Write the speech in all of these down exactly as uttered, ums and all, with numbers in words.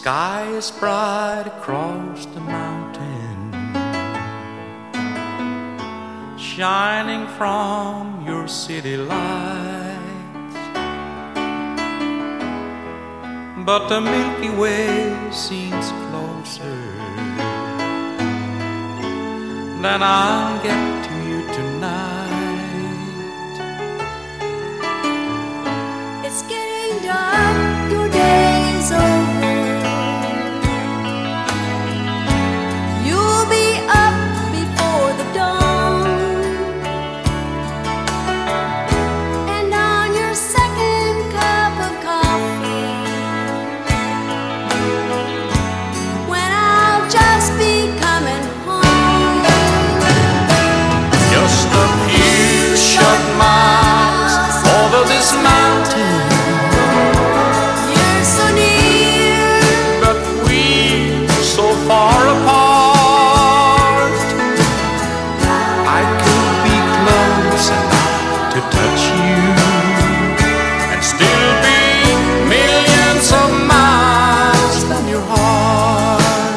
sky is bright across the mountain, shining from your city lights. But the Milky Way seems closer than I'll get to you tonight. It's getting dark, your day is over. You'll be up before the dawn, and on your second cup of coffee, when I'll just be coming home. Just a few short miles over this mountain, You're so near, but we're so far apart. I could be close enough to touch you and still be millions of miles from your heart.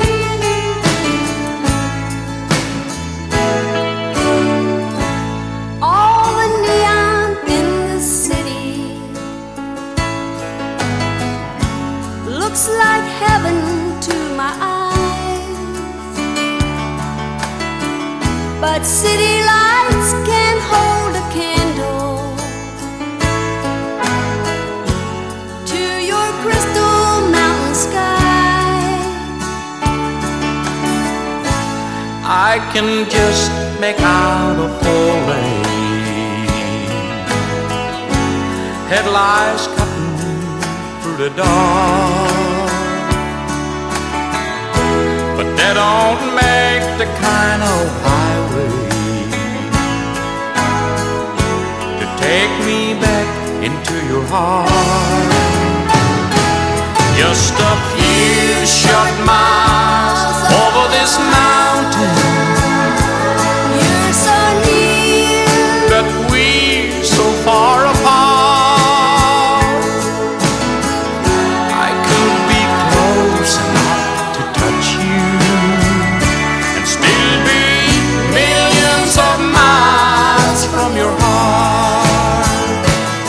all the neon in the city looks like heaven to my eyes, but city lights can't hold a candle to your crystal mountain sky. I can just make out a full lane, headlights cutting through the dark, but they don't make the kind of highway to take me back into your heart. Just a few short miles over this mountain, You're so near, but we're so far apart. I could be close enough to touch you and still be millions of miles from your heart.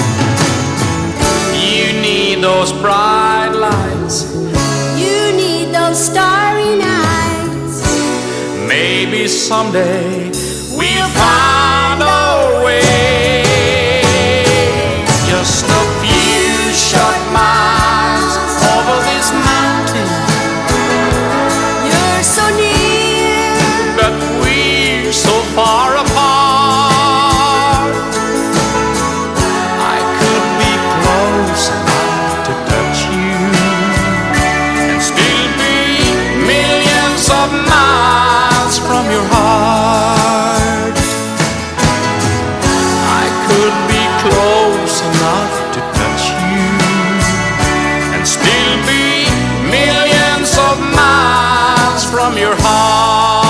You need those bright lights, you need those starry nights. maybe someday we'll find a way. Just a few short miles over this mountain, You're so near, but we're so far apart. I could be close enough to touch you and still be millions of miles from your heart. I could be close enough to touch you and still be millions of miles from your heart.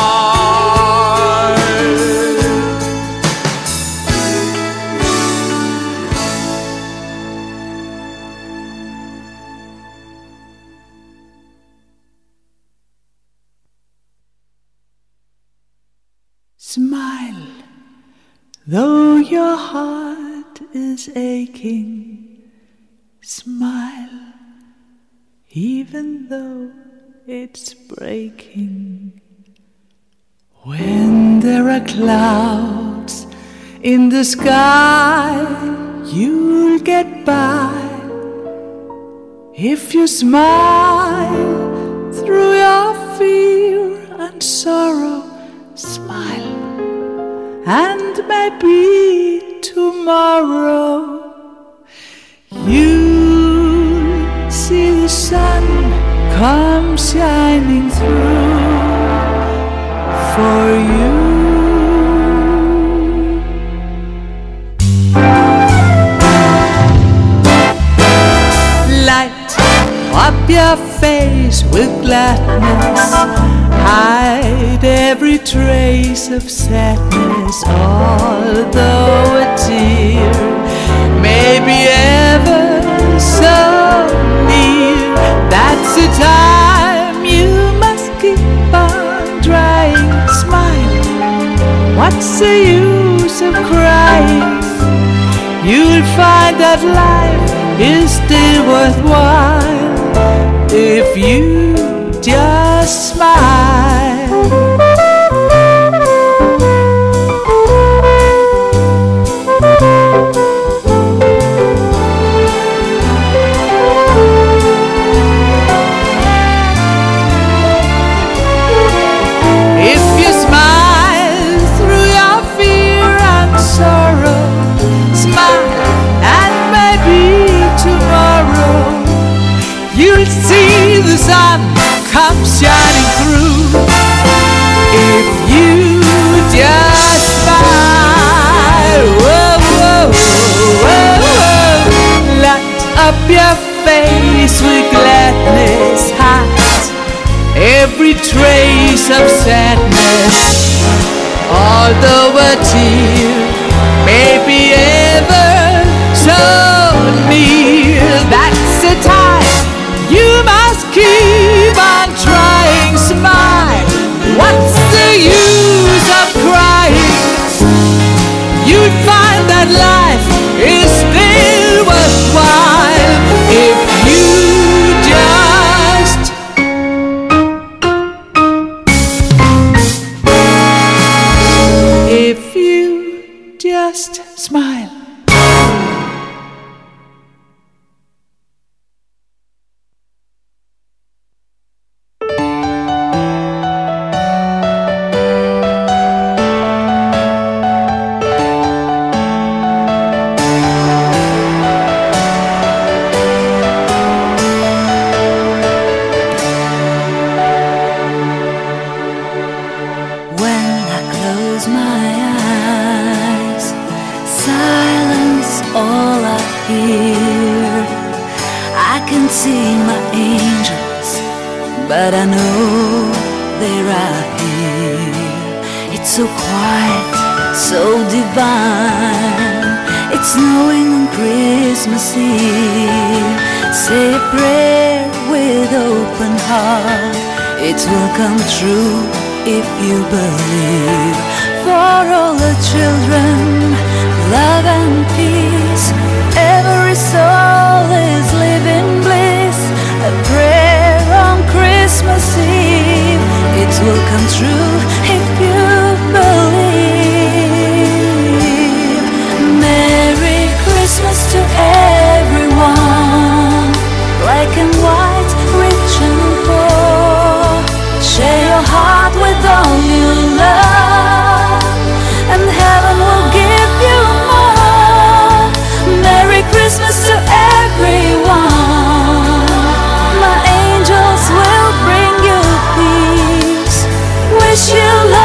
Smile, though your heart is aching. Smile, even though it's breaking. When there are clouds in the sky, you'll get by. If you smile through your fear and sorrow, smile, and maybe tomorrow you'll see the sun come shining through for you. Light up your face with gladness, hide every trace of sadness, although a tear may be ever so near. That's That's the time you must keep on trying. Smile, what's the use of crying? You'll find that life is still worthwhile if you just smile. If you smile through your fear and sorrow, smile and maybe tomorrow you'll see the sun come shining through. If you just smile, whoa, whoa, whoa, whoa. Light up your face with gladness, hide every trace of sadness. Although a tear may be ever so near, that's the time you must keep on trying. Smile, what's the use of crying? You'll find that life is still worthwhile if you just if you just smile. But I know they're right here. It's so quiet, so divine. It's snowing on Christmas Eve. Say a prayer with open heart. It will come true if you believe. For all the children, love and peace. Every soul is living bliss. A prayer on Christmas Eve. It will come true if you believe. Merry Christmas to everyone. Black and white, rich and poor. Share your heart with all you love, and heaven will give you more. Merry Christmas to everyone. My angels will bring you peace. Wish you love.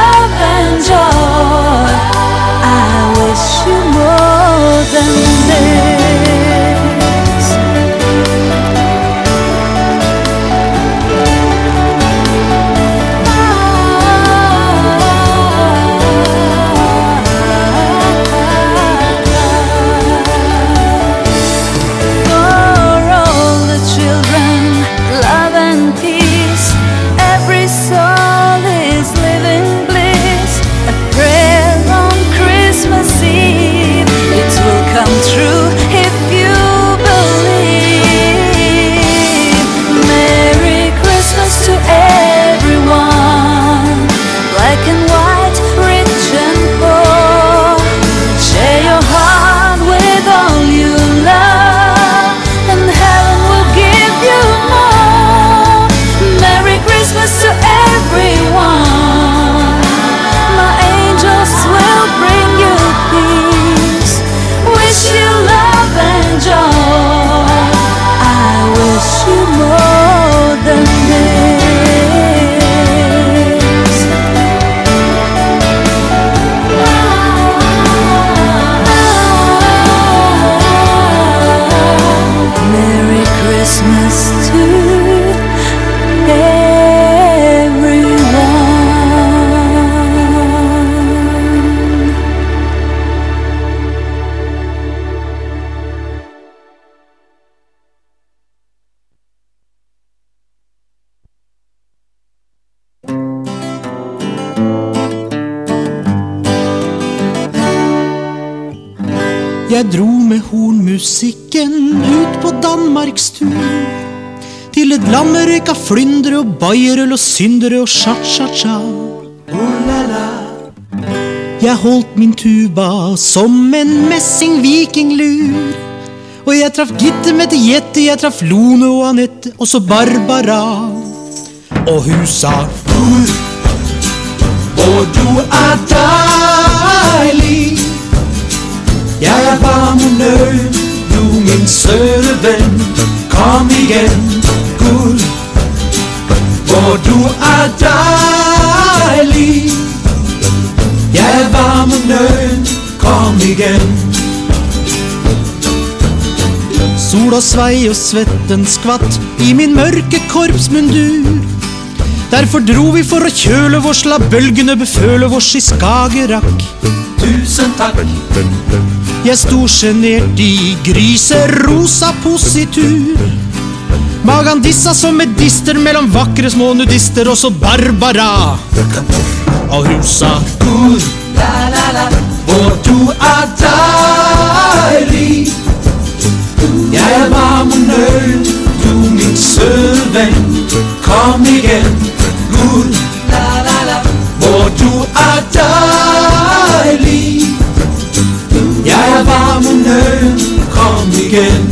Jeg dro med hornmusikken ut på Danmarks tur, til et land med røyka flyndre og bajerøl og syndere og cha-cha-cha. Oh la la. Jeg holdt min tuba som en messing vikinglur, og jeg traff Gitte, Mette, Jette, jeg traff Lone og Annette, og så Barbara. Og hun sa, hvor, og du er deilig. Jeg er varm og nød, du min søde venn. Kom igjen, hvor, og du er deilig. Jeg er varm og nød, kom igjen. Sola svei og svetten skvatt i min mørke korpsmundur. Derfor dro vi for å kjøle vårs, la bølgene beføle vårs i Skagerrak. Tusen takk. Jeg sto genert i gryserosa positur. Magan dissa som med dister mellom vakre små nudister, og så Barbara. Og hun sa, hvor, la la la, hvor du er deilig. Jeg er varm og nød, du min søde venn. Kom igjen, hvor, la la la, hvor du er deilig. Jeg er varm og nød, kom igjen.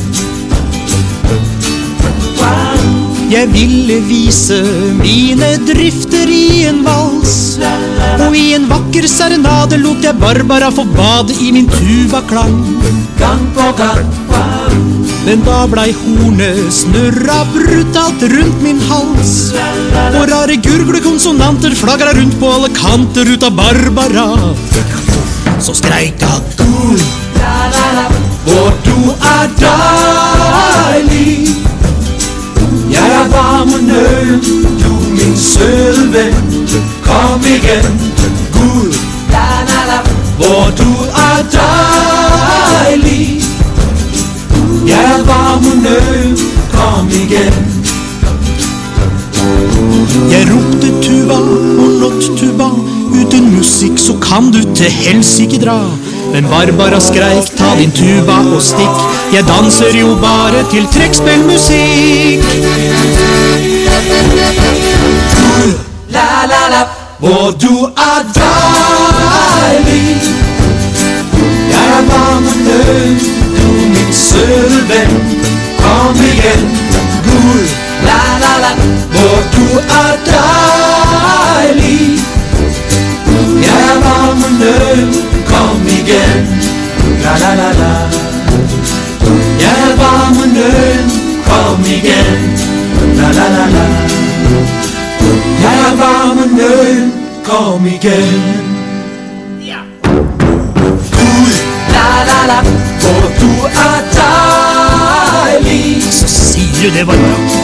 Jeg ville vise mine drifter i en vals, og i en vakker serenade lot jeg Barbara få bade i min tubaklang. Gang på gang. Men da blei hornet snurra brutalt rundt min hals, og rare gurglekonsonanter flagra rundt på alle kanter ut av Barbara. Så skreik jeg, hvor, la la la, hvor du er deilig. Jeg er varm og nød, du min søde venn. Kom igjen, hvor, la la la, hvor du er deilig. Jeg er varm og nød, kom igjen. Jeg ropte tuba og nått tuba, uten musikk så kan du til helsike dra. Men Barbara skreik, ta din tuba og stikk, jeg danser jo bare til trekkspillmusikk. La la la, hvor du er deilig. Jeg er varm og nød, du min søde venn. Kom igjen, hvor, la la la, hvor du er deilig. Jeg er varm og nød, kom igjen, la la la la. Jeg er varm og nød, kom igjen, la la la la. Jeg er varm og nød, kom igjen. La la la, hvor du er deilig. Så sier du det, Barbara.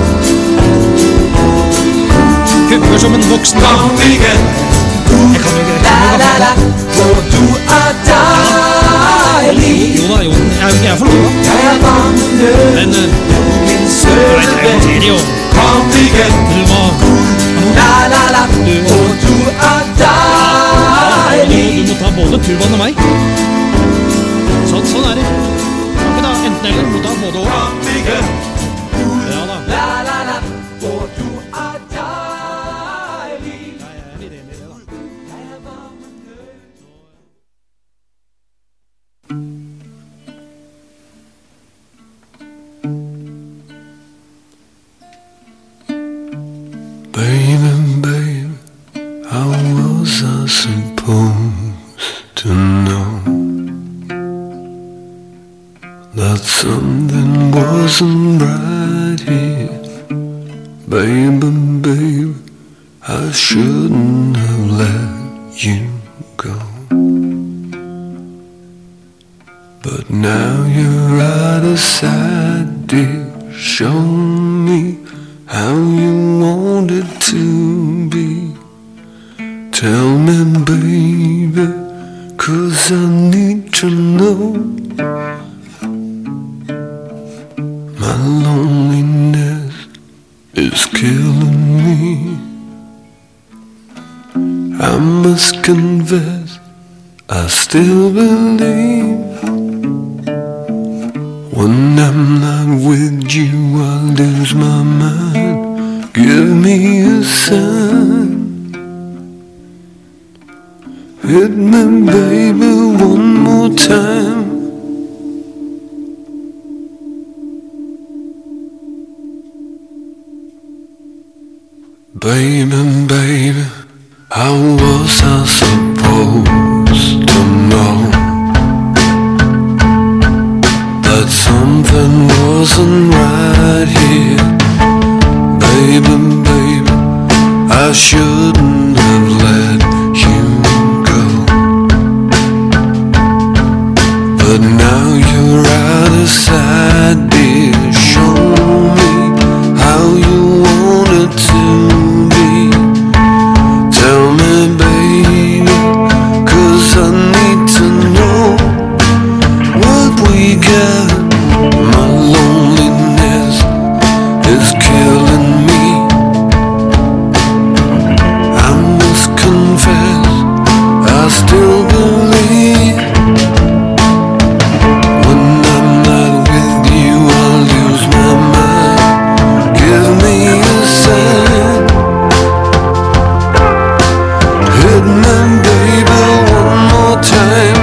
Hugger som en voksen. Kom igjen. Jeg kan jo ikke. La la la, hvor du er deilig. Jo da, jo, jeg, jeg er for noe. Jeg er varm og nød, men min søde venn. Kom igjen. Du må, la la la, hvor du er deilig. Du må ta både turbanen og meg. Sånn, sånn er det. Kan ikke da enten eller, må ta både og. Ja da. La la la, hvor du er deilig. Ja, jeg er litt enig i det da. Jeg er varm og nød. Baby, baby, how was I supposed to know that something wasn't right here? Baby, baby, I shouldn't have let you go. But now you're out of sight, dear. Show me how you want it to be. Tell me, baby, 'cause I need to know. My loneliness is killing me. I must confess, I still believe I'm not with you, I lose my mind. Give me a sign. Hit me, baby, one more time. Baby, baby, how was I supposed to know that something wasn't right here? Baby, baby, I shouldn't have let you go. But now you're out of sight, dear. Show me how you want it to. Tell me, baby, 'cause I need to know what we got. My loneliness is killing me. I must confess, I still believe when I'm not with you, I lose my mind. Give me a sign. Hit me, baby, one more time.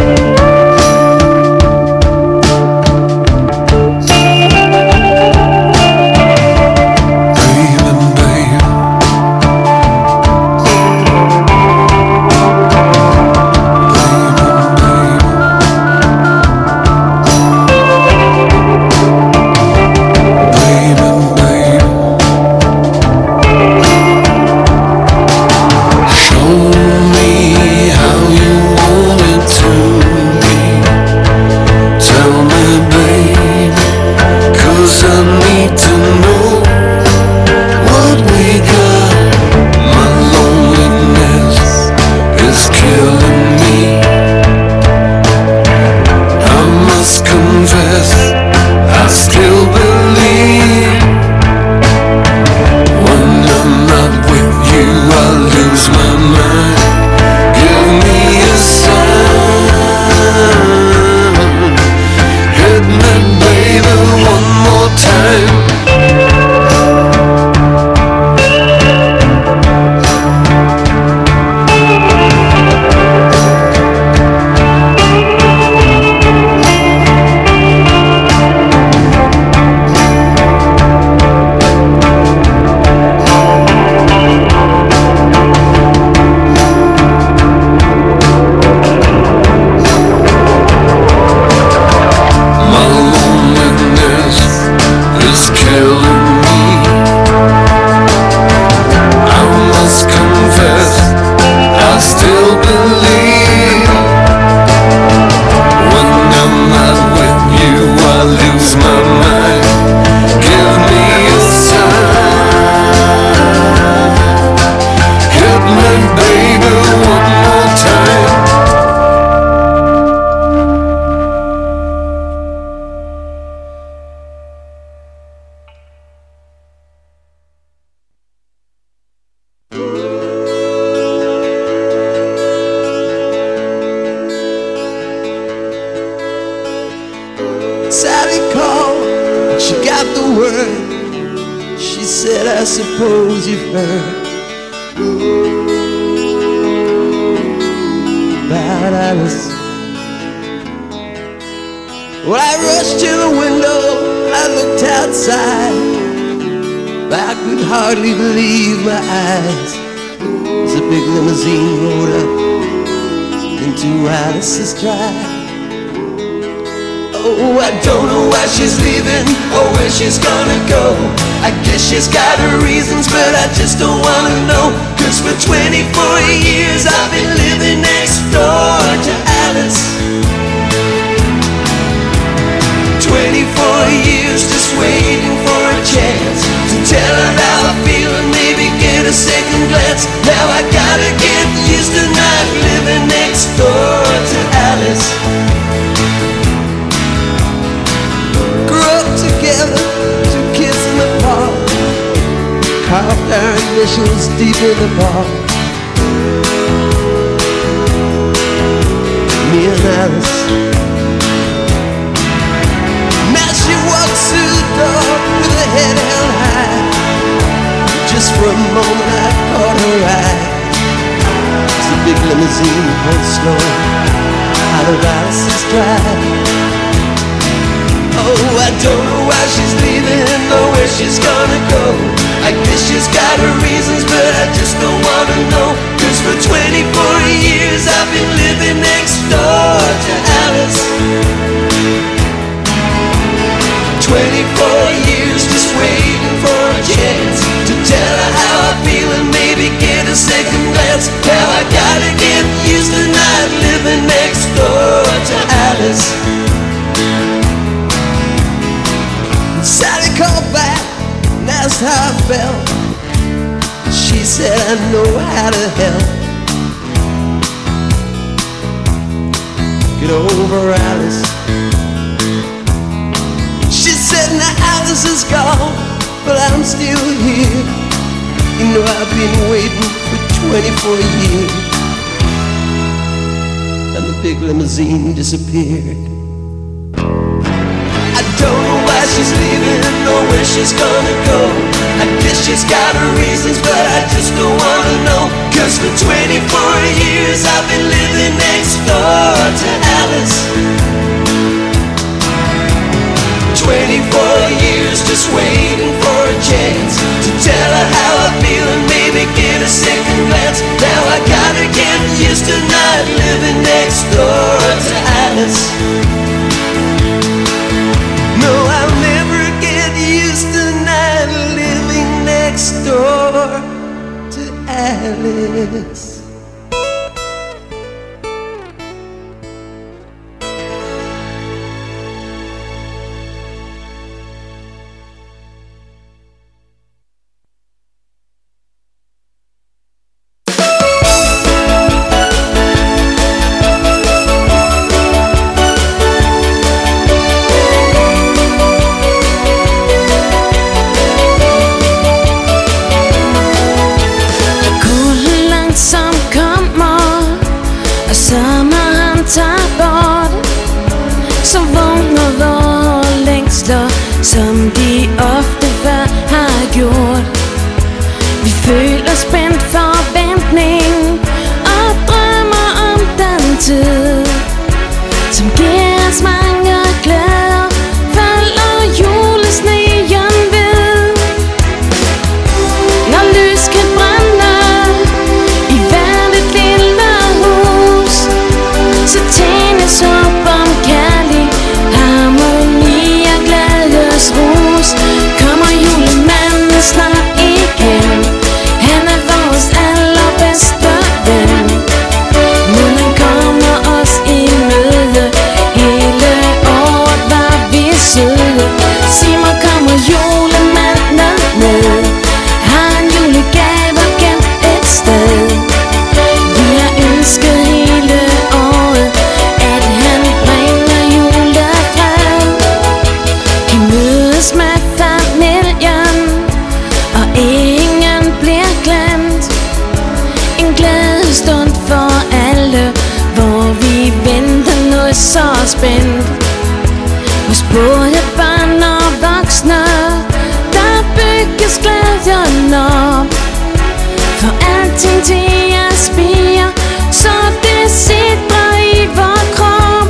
Sally called, she got the word. She said, I suppose you've heard about Alice. Well, I rushed to the window, I looked outside, but I could hardly believe my eyes as a big limousine rolled up into Alice's drive. Oh, I don't know why she's leaving or where she's gonna go. I guess she's got her reasons, but I just don't wanna know. 'Cause for twenty-four years I've been living next door to Alice. Twenty-four years just waiting for a chance to tell her how I feel and maybe get a second glance. Now I gotta get used to not living next door to Alice. Together, two kids in the park, carved our initials deep in the bark. Me and Alice. Now she walks through the door with her head held high. Just for a moment I caught her eye. As the big limousine pulled slow out of Alice's drive. Oh, I don't know why she's leaving or where she's gonna go. I guess she's got her reasons, but I just don't wanna know. Cause for twenty-four years I've been living next door to Alice. Twenty-four years just waiting for a chance to tell her how I feel and maybe get a second glance. Now I gotta get used to not living next door to Alice. Sally called back and asked how I felt. She said I know how to help. Get over Alice. She said now Alice is gone, but I'm still here. You know I've been waiting for twenty-four years. And the big limousine disappeared. I don't know why she's leaving or where she's gonna go. I guess she's got her reasons, but I just don't wanna know. Cause for twenty-four years I've been living next door to Alice. Twenty-four years just waiting for a chance to tell her how I feel and maybe get a second glance. Now I gotta get used to not living next door to Alice. No, I'll never get used to not living next door to Alice. Som de ofte før har gjort. Vi føler spændt forventning og drømmer om den tid, som giver os mange glæder, falder julesneen ved. Når lys kan brænde i hvert et lille hus, så tændes op om kærlig harmoni og glædesrus. Kommer julemanden snart igen, han er vores allerbedste ven. Men han kommer os i møde, hele året var vi søde. Sig mig, kommer julemanden med? Har han julegaver gemt et sted? Vi har ønsket hele året, at han bringer julefred. Vi mødes med familien, og ingen bliver glemt. En glædestund for alle, hvor vi venter noget så spændt. Hos både børn og voksne, der bygges glæden op. For alting til at spire, så det sidder i vor krop.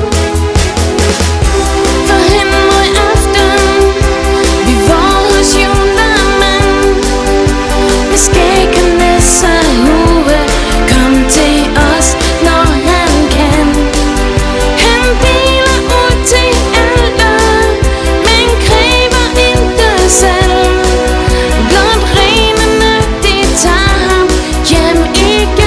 For Henry aften, vi var hos julemanden. Med skæg og næse hue, kom til os, når han kan. Han deler ud til alle, men kræver intet selv. Blot renerne, de tager ham hjem igen.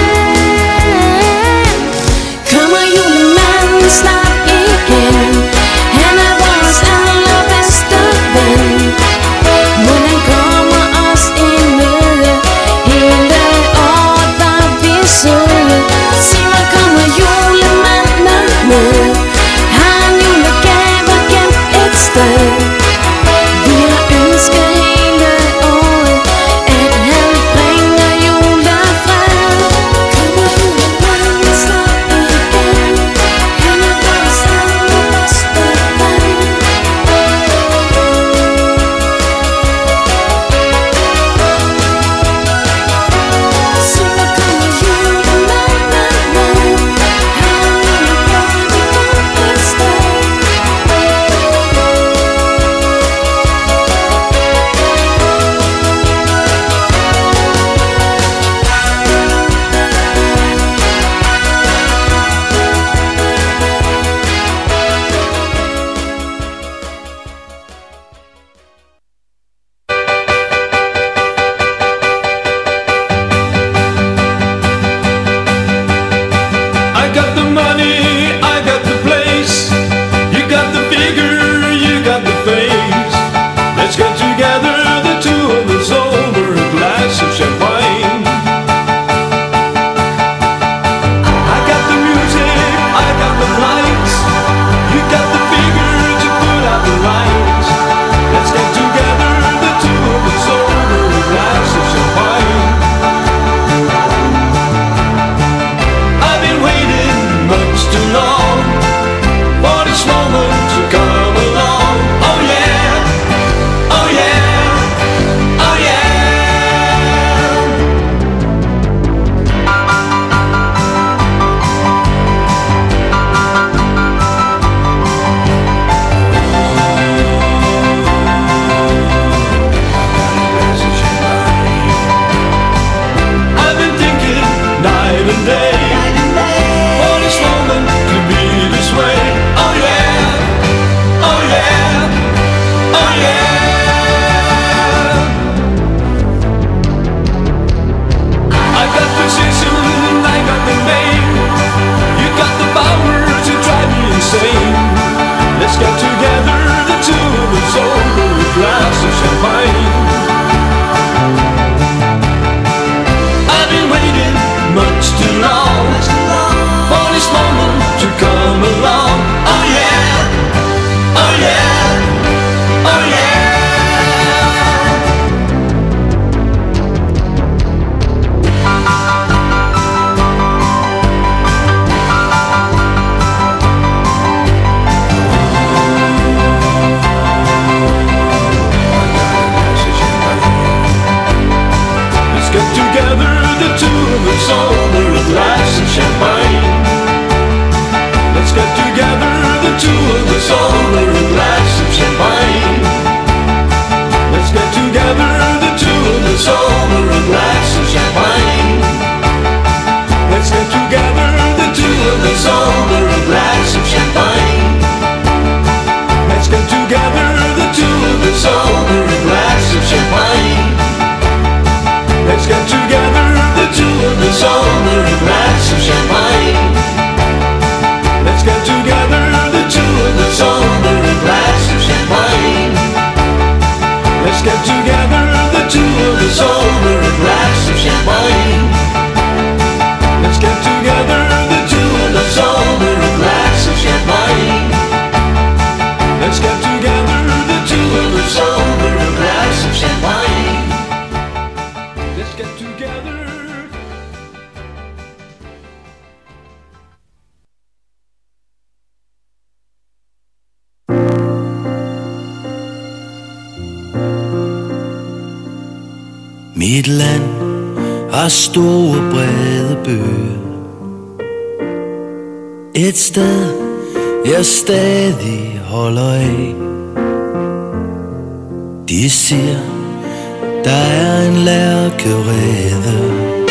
this moment to come along. Oh yeah, oh yeah, oh yeah. Over a glass of champagne. Let's get together, the two of us, over a glass of champagne. Let's get together, the two of us, over a glass of champagne. Let's get together, the two of us, over a glass of champagne. Let's get together, the two of us, over a glass of champagne. Let's get together, the two of us, over a glass of champagne. Let's get together, the two of us, over a glass of champagne. Let's get together, the two of us, over a glass of champagne. Let's get together, the two of us, over a glass of champagne. Let's get together, the two of us, over a glass of champagne. Let's get together. Mit land har store brede bøger. Et sted jeg stadig holder af. De siger der er en lærkerede.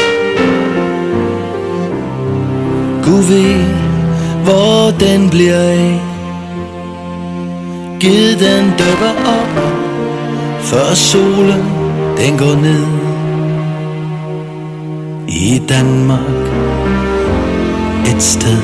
Gud ved hvor den bliver af. Gid den dukker op før solen den går ned. I Danmark et sted.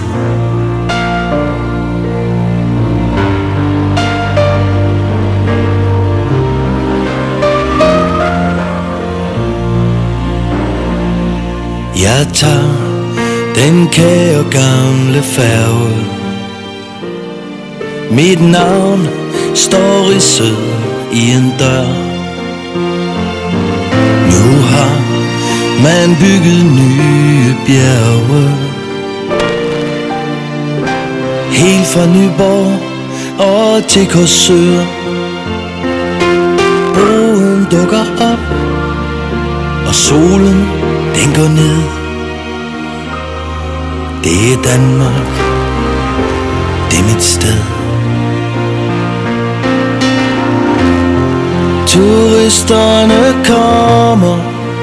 Jeg tager den kære gamle færge. Mit navn står ridset i en dør. Nu har man bygget nye bjerge. Helt fra Nyborg og til Korsør. Broen dukker op, og solen den går ned. Det er Danmark, det er mit sted. Turisterne kommer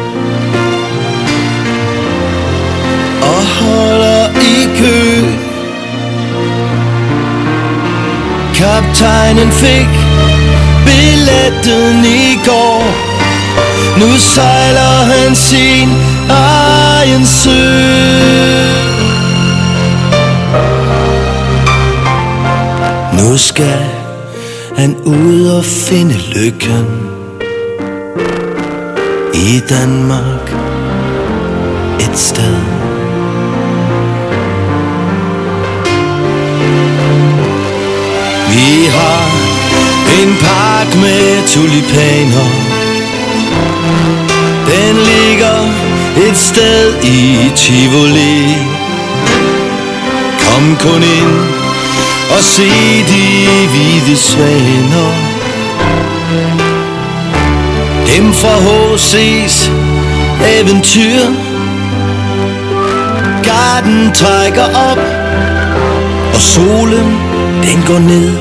og holder i kø. Kaptajnen fik billetten i går. Nu sejler han sin egen sø. Nu skal han ud og finde lykken. I Danmark et sted. Vi har en park med tulipaner. Den ligger et sted i Tivoli. Kom kun ind og se de hvide svaner. Dem fra H C's eventyr. Garden trækker op, og solen den går ned.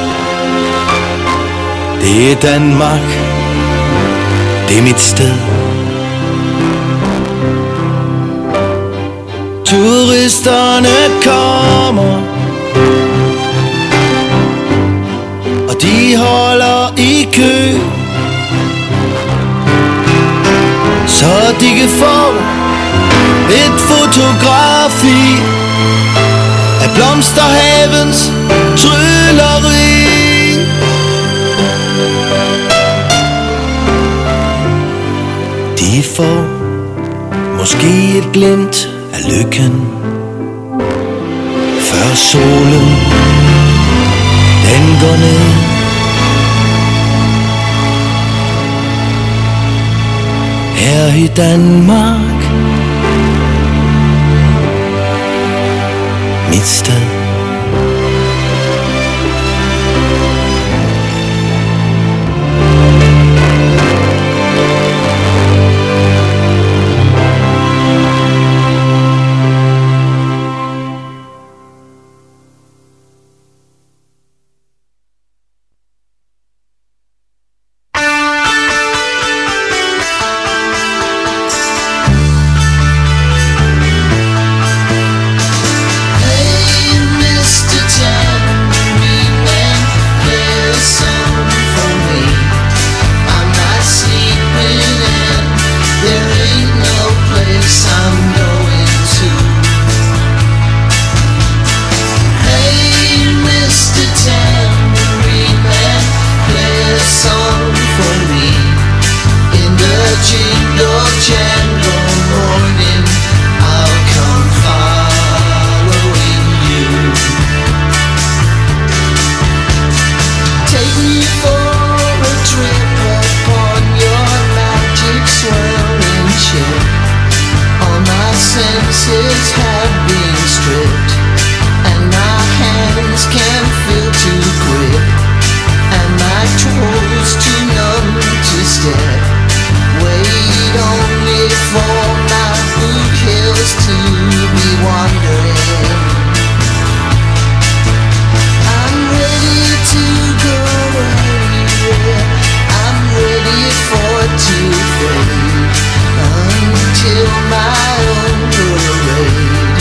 Det er Danmark, det er mit sted. Turisterne kommer, og de holder i kø, så de kan få et fotografi af blomsterhavens trylleri. De får måske et glimt af lykken solen den går ned. Her i Danmark, mit sted. Until my own parade.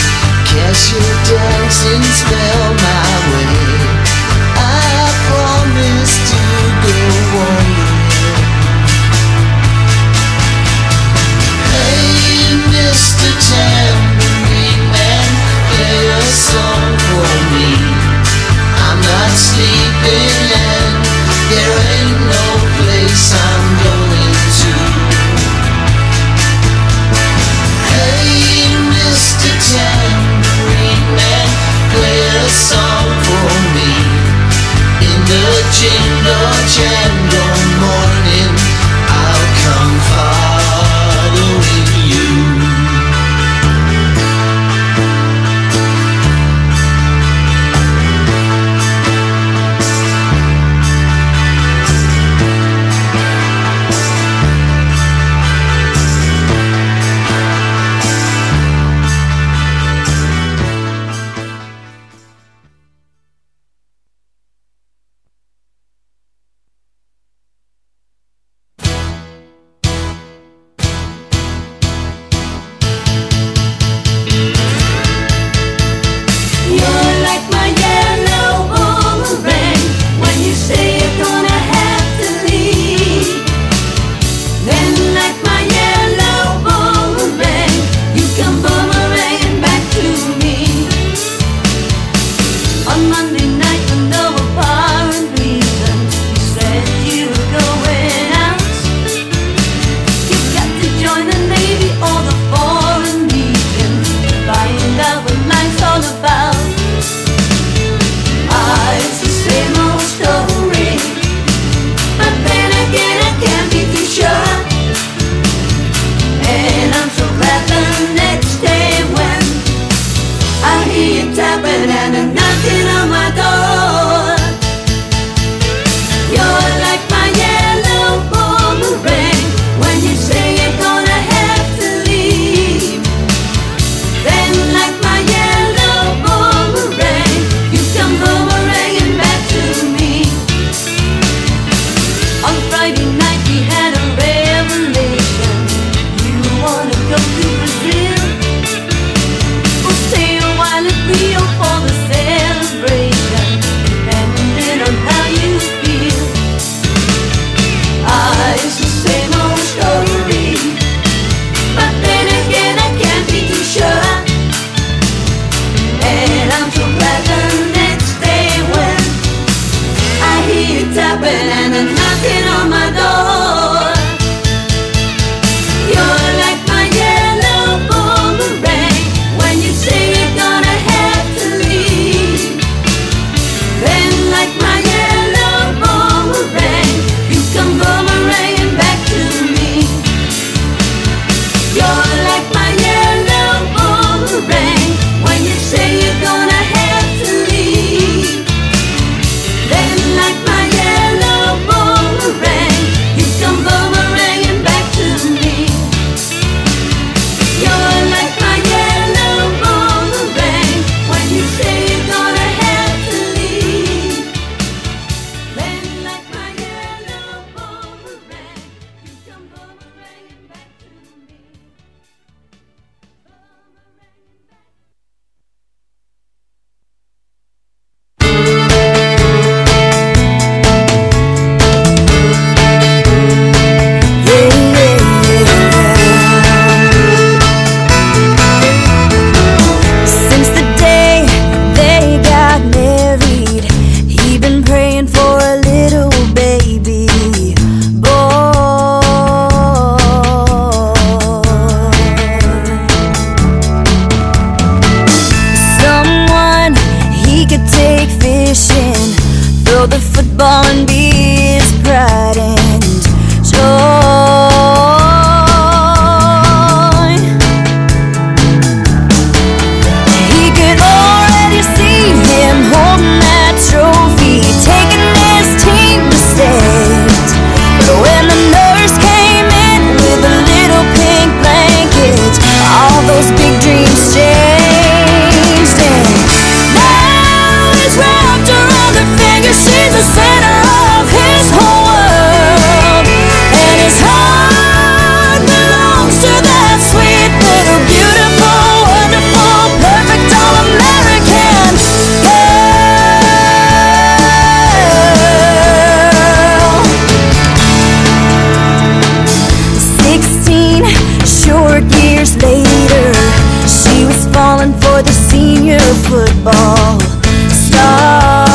a football star.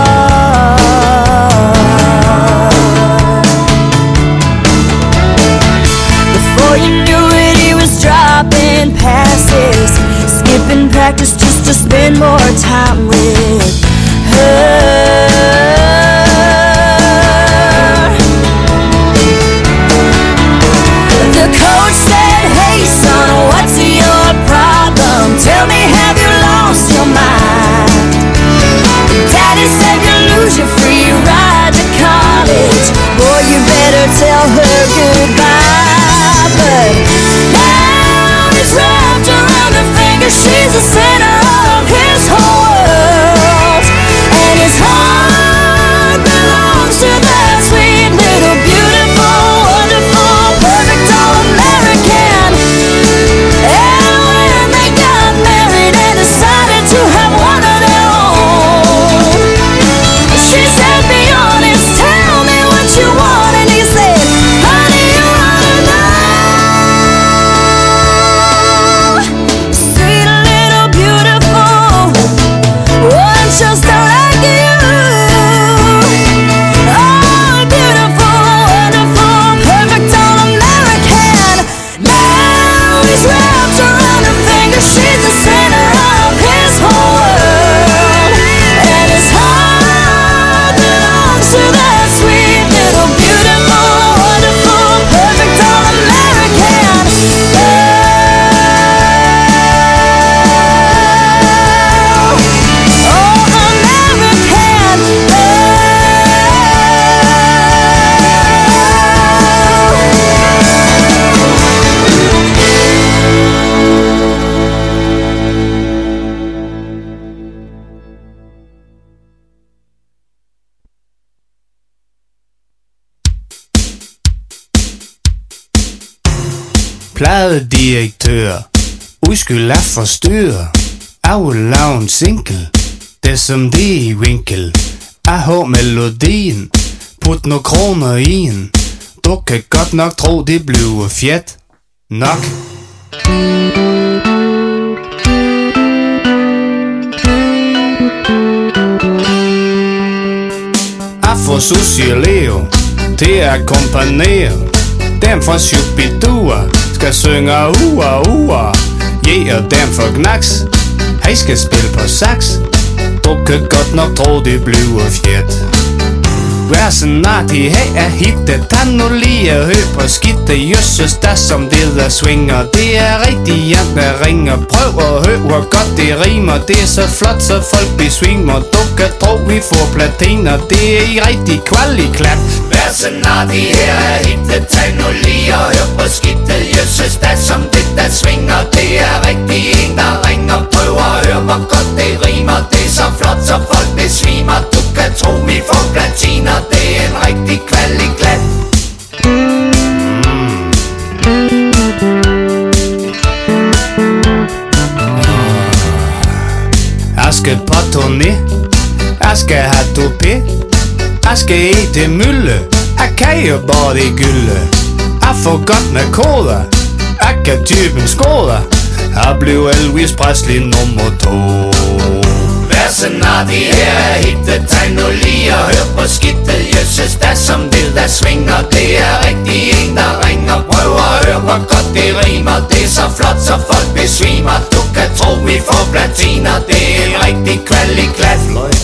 Before you knew it, he was dropping passes, skipping practice just to spend more time with her. The coach said, "Hey son, what's your problem? Tell me, have you lost your mind?" Daddy said, "You lose your free ride to college. Boy, you better tell her goodbye." But now he's wrapped around her finger. She's the center of his whole world, and his heart belongs to that sweet little beautiful, wonderful, perfect all-American. And when they got married and decided to have one of their own, she said, "Be honest, tell me what you want." And he said, "Honey, you ought to know, sweet little beautiful, one just like you. Oh, beautiful, wonderful, perfect all-American." Now he's wrapped around her finger. She's the center of his whole world, and his heart belongs to that sweet little beautiful, wonderful, perfect all-American girl. Oh, American Pladedirektør, undskyld at forstyrre. Jeg vil lave en single, det som det i vinkel. Jeg har melodien, put nogle kroner i en. Du kan godt nok tro, det bliver fjat nok. Jeg får Susie og Leo til at akkompagnere. Dem fra Shubidua skal synge ua ua. Yeah, og dem fra Knacks, han skal spille på sax. Du kan godt nok tro, det bliver fjert. Vær så nartig, hey, er hittet. Tag nu lige at høre på skidte. Jøsses, der som det der swinger. Det er rigtig jern, der ringer. Prøv at høre, hvor godt det rimer. Det er så flot, så folk besvimer. Du kan tro, vi får platiner. Det er i rigtig kvalitet. Vær så nartig, her er hittet. Tag nu lige og hør på skidte. Jøsses, der som det der swinger. Det er rigtig en, der ringer. Prøv at høre, hvor godt det rimer. Det er så flot, så folk besvimer. Du kan tro, vi får platiner. Det er en rigtig kvalitet. Jeg skal på turné, jeg skal have toupé. Jeg skal ete mylde, jeg kan jo bare det gylde. Jeg får godt med koder, jeg kan typen skoder. Jeg blev Elvis Presley nummer to. Vær så nartig, her er hittet. Tag nu lige og hør på skidte. Jøsses, der som det der svinger. Det er rigtig en, der ringer. Prøv at høre, hvor godt det rimer. Det er så flot, så folk besvimer. Du kan tro, vi får platiner. Det er en rigtig kvalitet.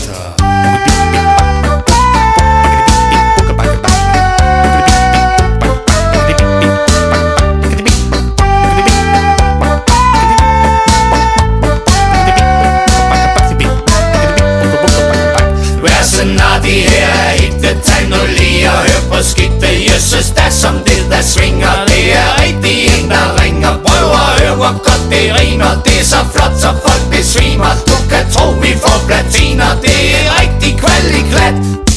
Her er hittet. Tag nu lige og hør på skidte. Jøsses, der som det der svinger. Det er rigtig en, der ringer. Prøv at høre, hvor godt det rimer. Det er så flot, så folk besvimer. Du kan tro, vi får platiner. Det er rigtig kvalitet.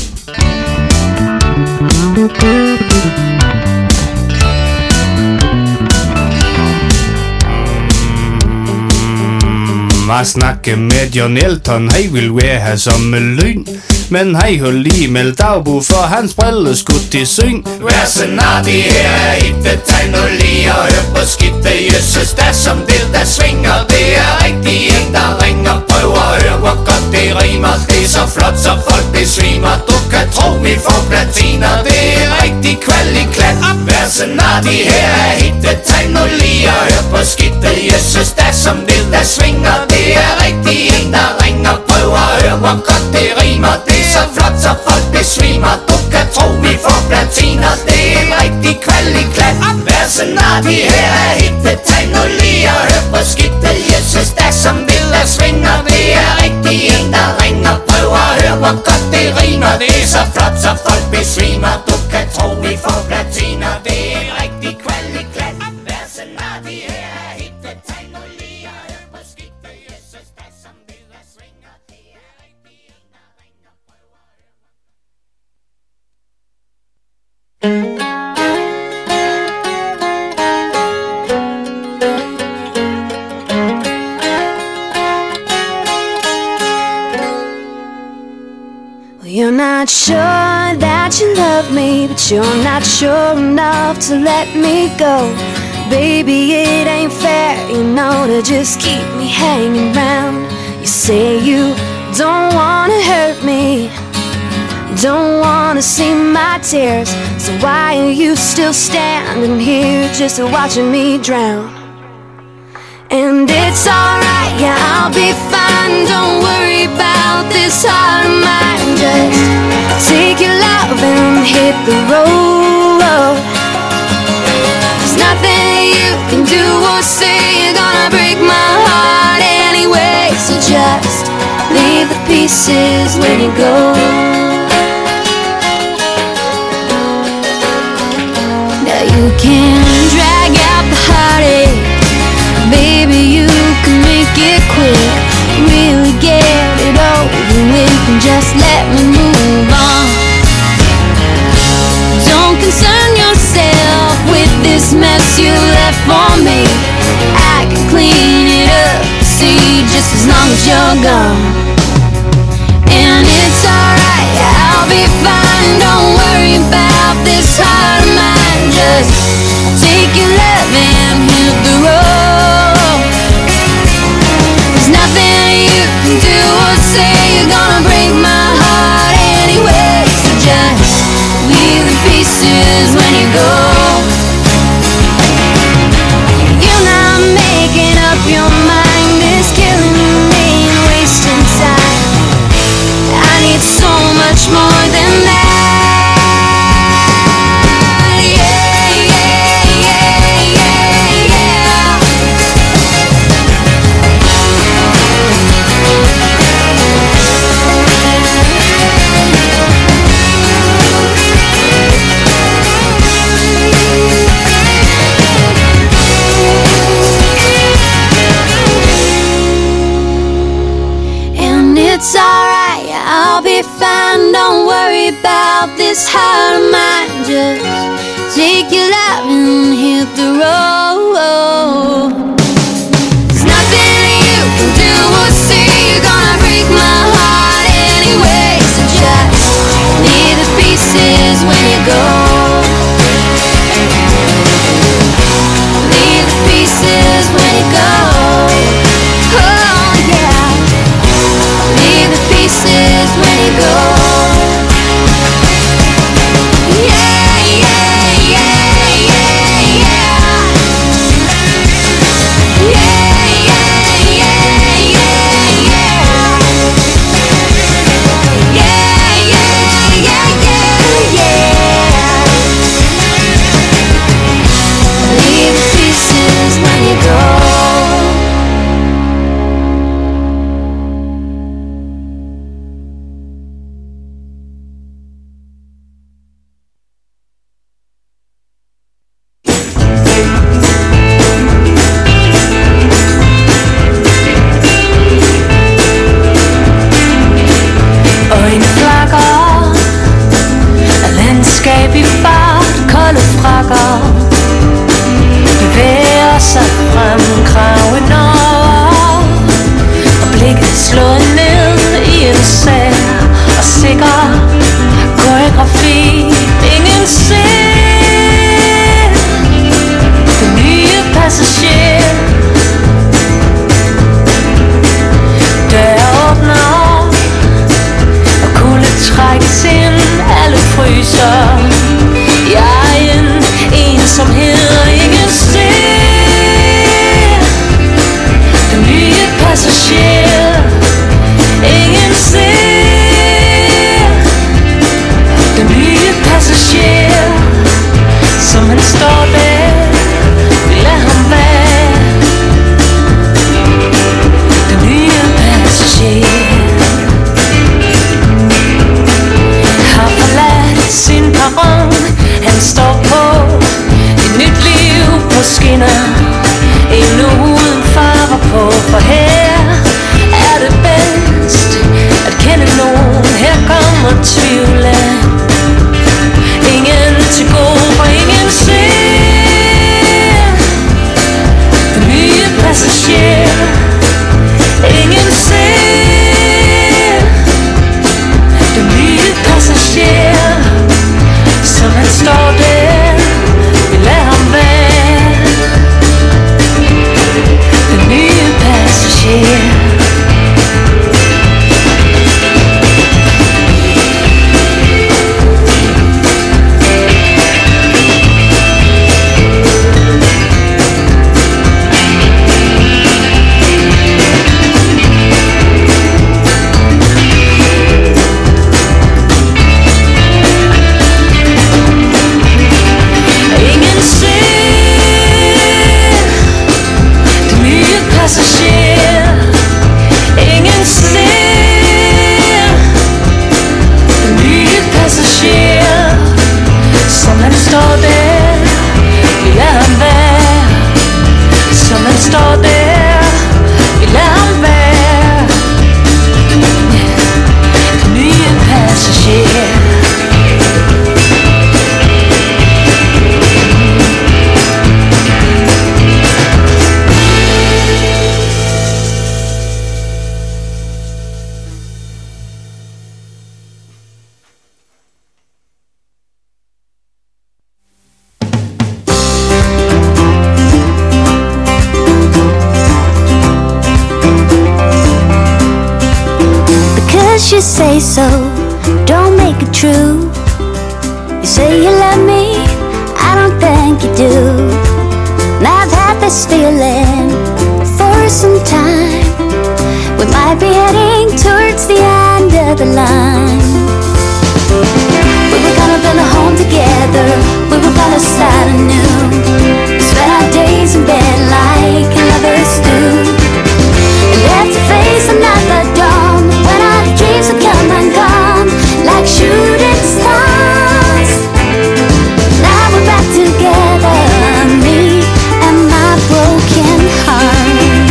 Jeg snakker med John Elton, han vil være her som en lyn. Men han har lige meldt dagbog, for hans briller skudt i syn. Vær så nartig, her er hittet. Tag nu lige og hør på skidte. Jøsses, der som det der svinger. Det er rigtig en, der ringer. Prøv rigtig kvalitet. Versen af de her er hittet, tag nu lige og hør på skidtet. Jeg synes der som det der svinger, det er rigtig en der ringer. Prøv at høre hvor godt det rimer, det er så flot så folk besvimer. Du kan tro vi får platiner, det er en rigtig kvalitet. Versen af de her er hittet, tag nu lige og hør på skidtet. Jeg synes der som det der svinger, det er rigtig en der ringer. Prøv at høre hvor godt det rimer, det er så flot så folk besvimer. Du kan tro vi får platiner, det er en rigtig kvalitet. Versen af de her er hittet, tag nu lige og hør på skidtet. Jeg synes der som det der svinger, det er rigtig en der ringer. Prøv at høre. You're not sure that you love me, but you're not sure enough to let me go. Baby, it ain't fair, you know, to just keep me hanging round. You say you don't wanna hurt me, don't wanna see my tears, so why are you still standing here just watching me drown? And it's alright, yeah, I'll be fine, don't worry about this heart of mine. Just take your love and hit the road. There's nothing you can do or say, you're gonna break my heart anyway. So just leave the pieces when you go. Now you can drag out the heartache, baby, you can make it quick. Really get it over with and just let me move on. Don't concern yourself with this mess you left for me. I can clean it up, see, just as long as you're gone. And it's alright, I'll be fine, don't worry about this heart of mine. Just take your love and hit the road. There's nothing you can do or say, you're gonna break my heart anyway. So just leave the pieces when you go. You're not making up your mind, it's killing me and wasting time. I need so much more than that. It's alright, I'll be fine, don't worry about this heart of mine. Just take your love and hit the road. There's nothing you can do or say, you're gonna break my heart anyway. So just leave the pieces when you go. Leave the pieces when you go. Oh yeah. Leave the pieces when you go. Yeah, yeah, yeah, yeah, yeah. Yeah, yeah, yeah, yeah, yeah. Yeah, yeah, yeah, yeah, yeah. Leave the pieces when you go. Landskab i fart, kolde frakker bevæger sig frem, kraven over, og blikket slået ned i en sær og sikker koreografi. Ingen ser den nye passager. Dør åbner og kulde trækkes ind, alle fryser. Jeg 'cause you say so, don't make it true. You say you love me, I don't think you do. And I've had this feeling for some time. We might be heading towards the end of the line. We were gonna build a home together, we were gonna start anew. Spend our days in bed like lovers do, and have to face another dawn when our dreams will come and gone like shooting stars. Now we're back together, me and my broken heart.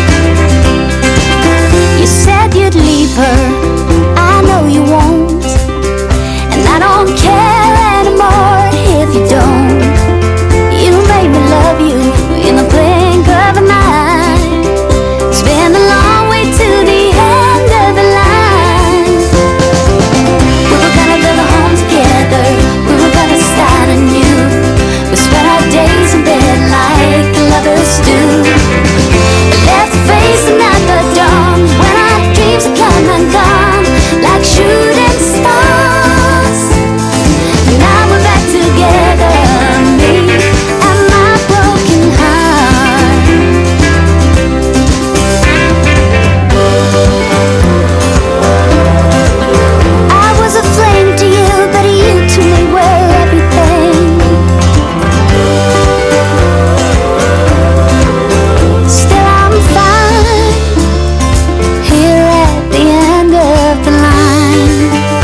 You said you'd leave her, I know you won't, and I don't care anymore if you don't. You made me love you in the blink of an eye. It's been a long way to the end of the line. We were gonna build a home together, we were gonna start anew. We spent our days in bed like lovers do, and left to face another dawn when our dreams come and gone like shooting stars. And now we're back together, me and my broken heart. I was a flame to you, but you to me were everything. Still I'm fine here at the end of the line.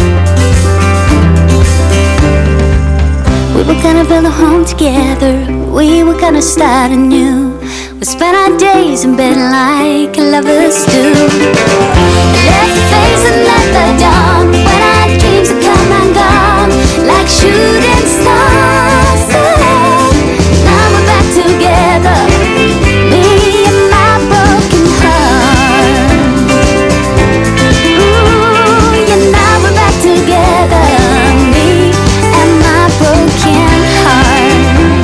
We were gonna build a home together, we were gonna start anew. We spent our days in bed like lovers do, and left to face another dawn when our dreams have come and gone like shooting stars. Now we're back together, me and my broken heart. Ooh, yeah, now we're back together, me and my broken heart.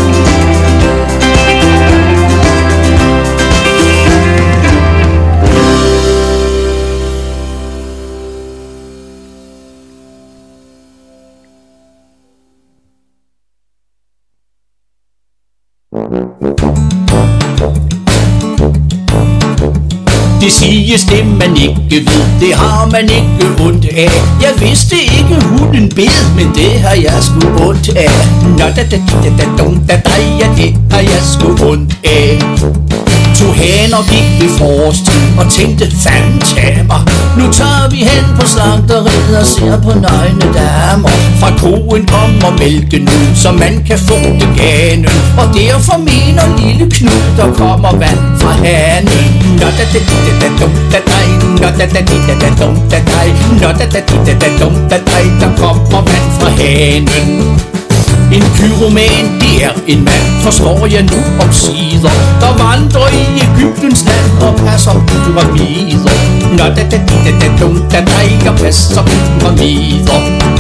Det siges det man ikke ved, det har man ikke ondt af. Jeg vidste ikke hunden bed, men det har jeg sgu ondt af. Nå da da da da dum da da, ja det har jeg sgu ondt af. To haner gik ved forårstid og tænkte fanden taber. Nu tager vi hen på slagteriet og ser på nøgne damer. Fra koen kommer mælken ud, så man kan få det ganen. Og derfor mener lille Knud, der kommer vand fra hanen. Nå da da da da dum da da, nå da da da da dum da da, nå da da da da dum da da, der kommer vand fra hanen. En pyroman, det er en mand, forstår jeg nu om sider, der vandrer i Egyptens land og passer pyramider. Nå da da da da dum da da, og passer pyramider.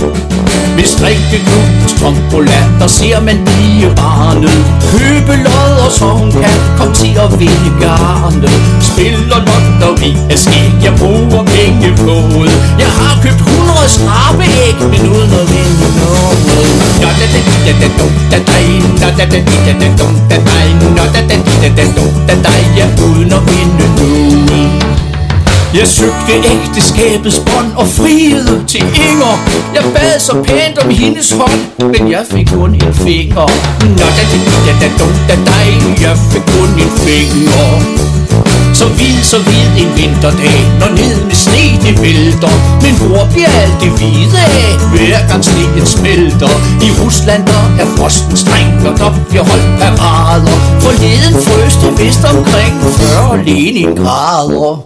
Ved strikkeklubbens tombola, der ser man pigebarnet købe lodder, så hun kan komme til at vinde garnet. Spiller lotteri af skæg, jeg bruger penge på det. Jeg har købt hundrede skrabeæg, men uden at vinde noget. Nå da da da da dum da da, nå da da da da dum da da, nå da da da da dum da da, ja uden at vinde noget. Jeg søgte ægteskabets bånd og frihed til Inger. Jeg bad så pænt om hendes hånd, men jeg fik kun en finger. Nå da da da da dum da da, jeg fik kun en finger. Så vild, så vild en vinterdag, når ned med sne det vælter. Men hvor bliver alt det hvide af, hver gang sneen smelter? I Rusland der er frosten streng, og der bliver holdt parader. Forleden frøs det vist omkring fyrre Leningrader.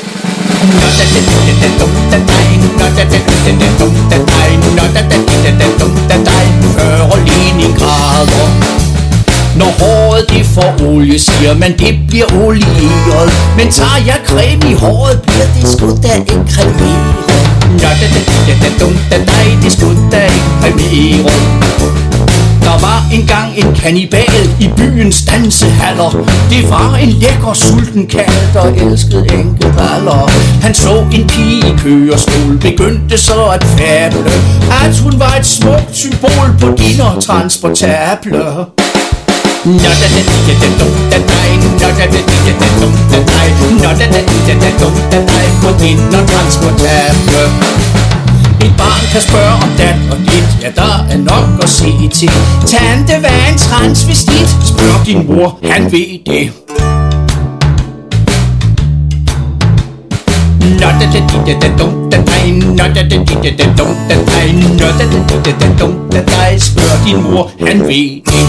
Nå da da da da dum da da, nå da da da da dum da da, nå da da da da dum da da, fyrre Leningrader. Når håret det får olie, siger man det bliver olieret. Men tager jeg creme i håret, bliver det sgu da ikke cremeret. Nå da da da da dum da da, det sgu da ikke cremeret. Der var engang en kannibal i byens dansehaller. Det var en lækker sulten kald, der elskede enkeballer. Han så en pige i kørestol, begyndte så at fable, at hun var et smukt symbol på dinnertransportable. Nå da da da da dum da dig, nå da da da da dum da dig, nå da da da da dum da dig på dinnertransportable. Et barn kan spørge om dat og dit, ja der er nok at se til. Tante, hvad er en transvestit? Spørg din mor, han ved det. Nå da da da da dum da dig, nå da da da da dum da dig, nå da da da da dum da dig. Spørg din mor, han ved det.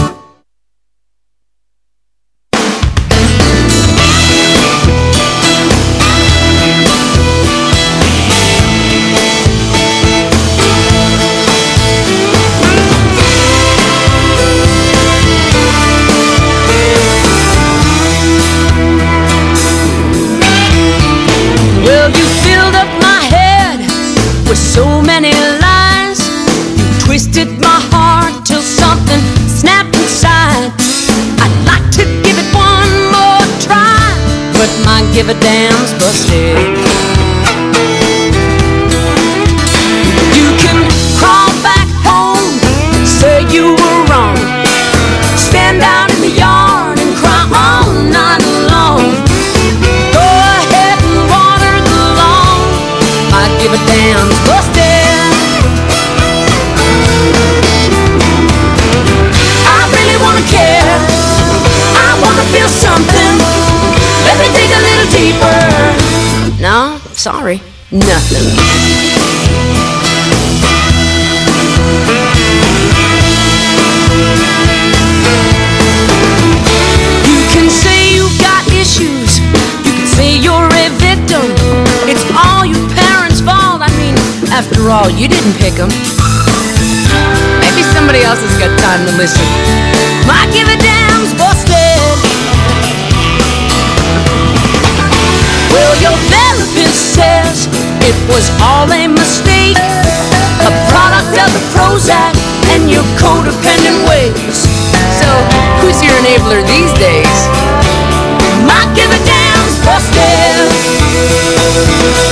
So many lies, you twisted my heart till something snapped inside. I'd like to give it one more try, but my give a damn's busted. You can crawl back home, say you were wrong, stand out in the yard and cry all night long. Go ahead and water the lawn, my give a damn's busted. Care. I wanna feel something. Let me dig a little deeper. No, sorry, nothing. You can say you've got issues. You can say you're a victim. It's all your parents' fault. I mean, after all, you didn't pick them. Maybe somebody else has got time to listen. My give a damn's busted. Well, your therapist says it was all a mistake, a product of the Prozac and your codependent